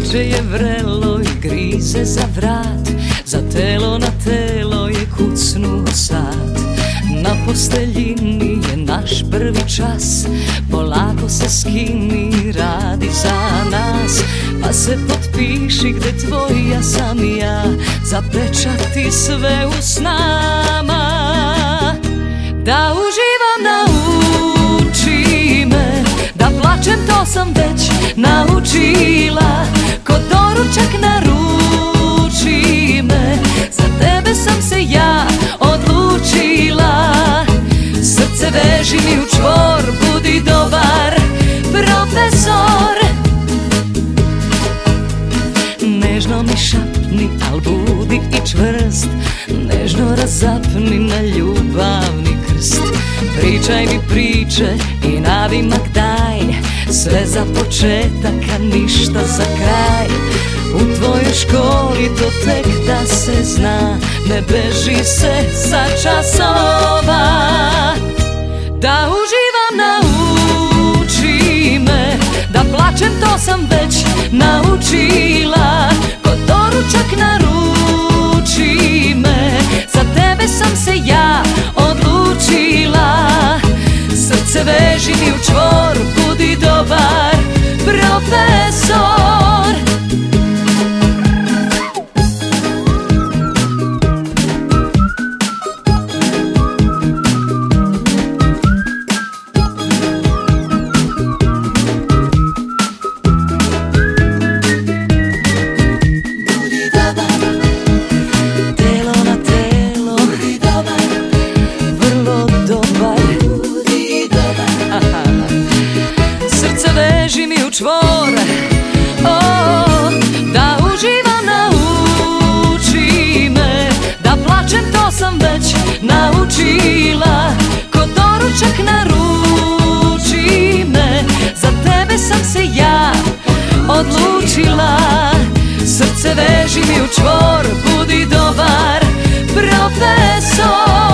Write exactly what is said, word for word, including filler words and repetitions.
Leđe je vrelo i grize za vrat, za telo na telo je kucnuo sat. Na posteljini je naš prvi čas, polako se skini, radi za nas. Pa se potpiši gde tvoja sam i ja, zapečati sve u snama. Da uživam nauči me, da plačem to sam već naučila. Ko doručak naruči me, za tebe sam se ja odlučila. Srce veži mi u čvor, budi dobar profesor. Nežno mi šapni, al budi i čvrst, nežno razapni na ljubavni krst. Pričaj mi priče i navimak daj, sve za početak, a ništa za kraj. U tvojoj školi to tek da se zna, ne beži se sa časova. Da uživam nauči me, da plačem to sam već naučila. Ko doručak naruči me, za tebe sam se ja odlučila. Srce veži mi u čvor, budi dobar profesor. Veži mi u čvor, oh, da uživam nauči me, da plačem to sam već naučila. Ko doručak naruči me, za tebe sam se ja odlučila. Srce veži mi u čvor, budi dobar profesor.